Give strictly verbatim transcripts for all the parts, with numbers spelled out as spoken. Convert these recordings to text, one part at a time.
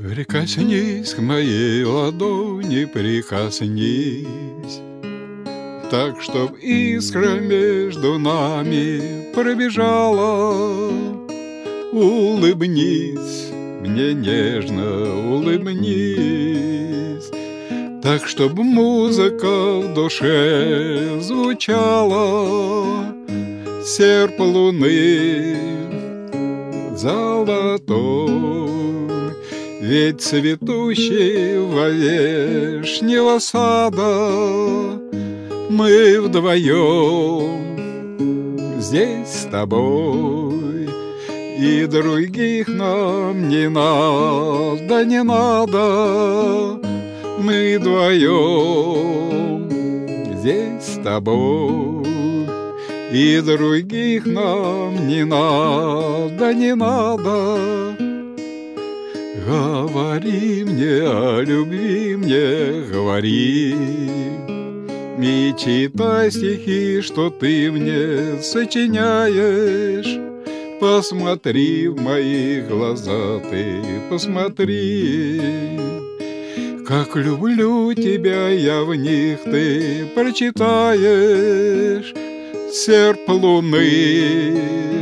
Прикоснись к моей ладони, прикоснись, так, чтоб искра между нами пробежала. Улыбнись мне нежно, улыбнись, так, чтоб музыка в душе звучала. Серп луны золотой, ведь цветущий во вешнего сада мы вдвоем здесь с тобой, и других нам не надо, не надо. Мы вдвоем здесь с тобой, и других нам не надо, не надо. Говори мне о любви, мне говори, и читай стихи, что ты мне сочиняешь. Посмотри в мои глаза, ты посмотри, как люблю тебя я в них, ты прочитаешь. Серп луны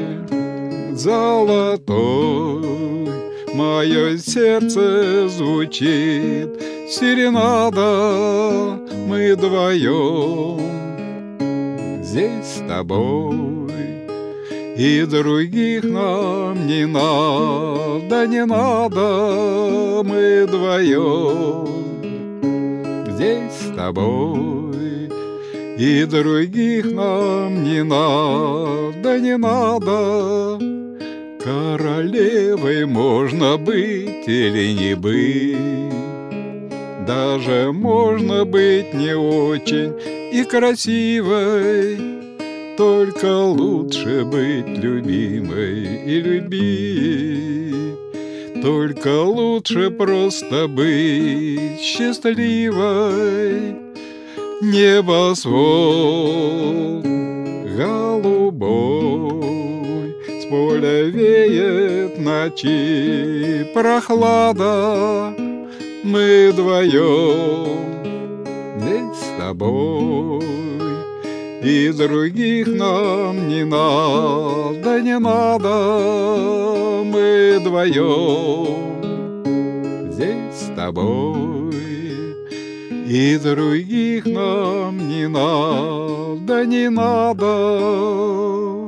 золотой, мое сердце звучит серенада. Мы вдвоем здесь с тобой, и других нам не надо, не надо. Мы вдвоем здесь с тобой, и других нам не надо, не надо. Королевой можно быть или не быть, даже можно быть не очень и красивой, только лучше быть любимой и любить, только лучше просто быть счастливой. Небосвод голубой, с поля веет ночи прохлада. Мы вдвоем здесь с тобой, и других нам не надо, не надо. Мы вдвоем здесь с тобой, и других нам не надо, не надо.